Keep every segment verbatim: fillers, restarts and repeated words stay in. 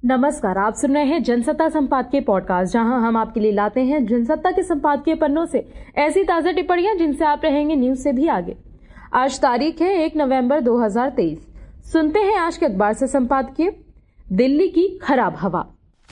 नमस्कार, आप सुन रहे हैं जनसत्ता संपादकीय पॉडकास्ट, जहां हम आपके लिए लाते हैं जनसत्ता के संपादकीय पन्नों से ऐसी ताजा टिप्पणियां जिनसे आप रहेंगे न्यूज से भी आगे। आज तारीख है एक नवंबर दो हज़ार तेईस। सुनते हैं आज के अखबार से संपादकीय। दिल्ली की खराब हवा।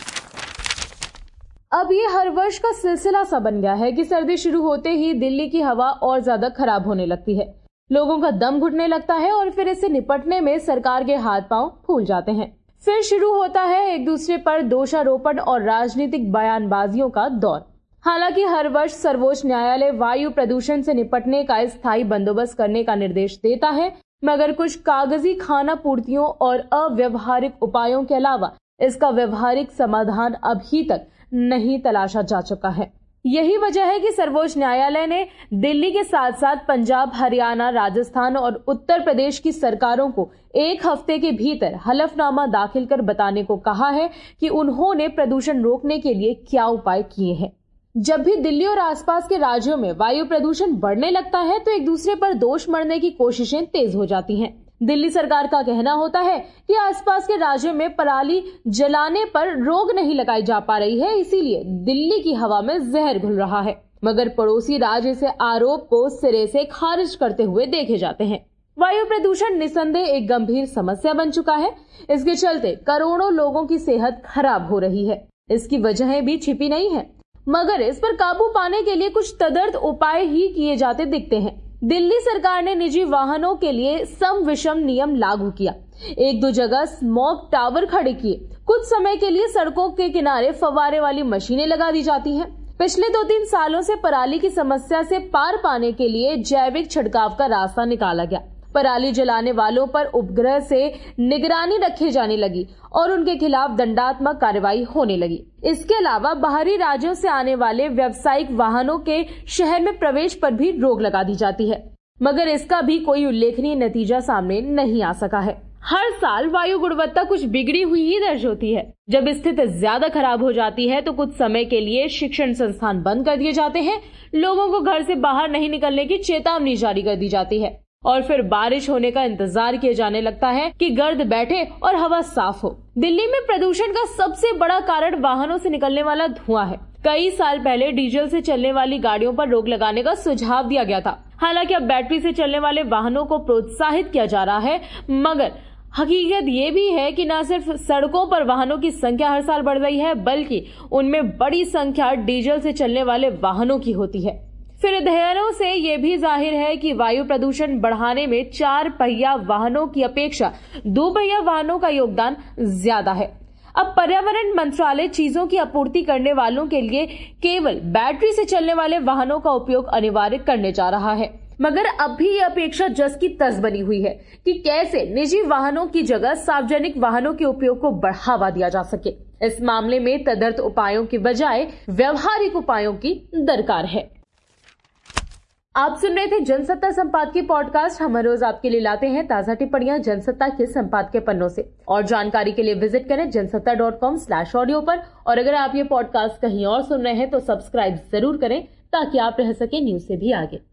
अब ये हर वर्ष का सिलसिला सा बन गया है कि सर्दी शुरू होते ही दिल्ली की हवा और ज्यादा खराब होने लगती है। लोगों का दम घुटने लगता है और फिर इससे निपटने में सरकार के हाथ पांव फूल जाते हैं। फिर शुरू होता है एक दूसरे पर दोषारोपण और राजनीतिक बयानबाजियों का दौर। हालांकि हर वर्ष सर्वोच्च न्यायालय वायु प्रदूषण से निपटने का स्थायी बंदोबस्त करने का निर्देश देता है, मगर कुछ कागजी खाना पूर्तियों और अव्यवहारिक उपायों के अलावा इसका व्यवहारिक समाधान अभी तक नहीं तलाशा जा चुका है। यही वजह है कि सर्वोच्च न्यायालय ने दिल्ली के साथ साथ पंजाब, हरियाणा, राजस्थान और उत्तर प्रदेश की सरकारों को एक हफ्ते के भीतर हलफनामा दाखिल कर बताने को कहा है कि उन्होंने प्रदूषण रोकने के लिए क्या उपाय किए हैं। जब भी दिल्ली और आसपास के राज्यों में वायु प्रदूषण बढ़ने लगता है तो एक दूसरे पर दोष मढ़ने की कोशिशें तेज हो जाती हैं। दिल्ली सरकार का कहना होता है कि आसपास के राज्यों में पराली जलाने पर रोक नहीं लगाई जा पा रही है, इसीलिए दिल्ली की हवा में जहर घुल रहा है। मगर पड़ोसी राज्य इस आरोप को सिरे से खारिज करते हुए देखे जाते हैं। वायु प्रदूषण निसंदेह एक गंभीर समस्या बन चुका है। इसके चलते करोड़ों लोगों की सेहत खराब हो रही है। इसकी वजहें भी छिपी नहीं है, मगर इस पर काबू पाने के लिए कुछ तदर्थ उपाय ही किए जाते दिखते हैं। दिल्ली सरकार ने निजी वाहनों के लिए सम विषम नियम लागू किया। एक दो जगह स्मॉग टावर खड़े किए। कुछ समय के लिए सड़कों के किनारे फव्वारे वाली मशीनें लगा दी जाती हैं। पिछले दो तीन सालों से पराली की समस्या से पार पाने के लिए जैविक छिड़काव का रास्ता निकाला गया। पराली जलाने वालों पर उपग्रह से निगरानी रखी जाने लगी और उनके खिलाफ दंडात्मक कार्रवाई होने लगी। इसके अलावा बाहरी राज्यों से आने वाले व्यावसायिक वाहनों के शहर में प्रवेश पर भी रोक लगा दी जाती है, मगर इसका भी कोई उल्लेखनीय नतीजा सामने नहीं आ सका है। हर साल वायु गुणवत्ता कुछ बिगड़ी हुई ही दर्ज होती है। जब स्थिति ज्यादा खराब हो जाती है तो कुछ समय के लिए शिक्षण संस्थान बंद कर दिए जाते हैं। लोगों को घर से बाहर नहीं निकलने की चेतावनी जारी कर दी जाती है और फिर बारिश होने का इंतजार किया जाने लगता है कि गर्द बैठे और हवा साफ हो। दिल्ली में प्रदूषण का सबसे बड़ा कारण वाहनों से निकलने वाला धुआं है। कई साल पहले डीजल से चलने वाली गाड़ियों पर रोक लगाने का सुझाव दिया गया था। हालांकि अब बैटरी से चलने वाले वाहनों को प्रोत्साहित किया जा रहा है, मगर हकीकत ये भी है कि न सिर्फ सड़कों पर वाहनों की संख्या हर साल बढ़ रही है, बल्कि उनमें बड़ी संख्या डीजल से चलने वाले वाहनों की होती है। फिर अध्ययनों से ये भी जाहिर है कि वायु प्रदूषण बढ़ाने में चार पहिया वाहनों की अपेक्षा दो पहिया वाहनों का योगदान ज्यादा है। अब पर्यावरण मंत्रालय चीजों की आपूर्ति करने वालों के लिए केवल बैटरी से चलने वाले वाहनों का उपयोग अनिवार्य करने जा रहा है, मगर अब भी ये अपेक्षा जस की तस बनी हुई है कि कैसे निजी वाहनों की जगह सार्वजनिक वाहनों के उपयोग को बढ़ावा दिया जा सके। इस मामले में तदर्थ उपायों की बजाय व्यवहारिक उपायों की दरकार है। आप सुन रहे थे जनसत्ता संपादकीय पॉडकास्ट। हम रोज आपके लिए लाते हैं ताजा टिप्पणियां जनसत्ता के संपादकीय पन्नों से। और जानकारी के लिए विजिट करें Jansatta dot com slash audio पर। और अगर आप ये पॉडकास्ट कहीं और सुन रहे हैं तो सब्सक्राइब जरूर करें ताकि आप रह सके न्यूज से भी आगे।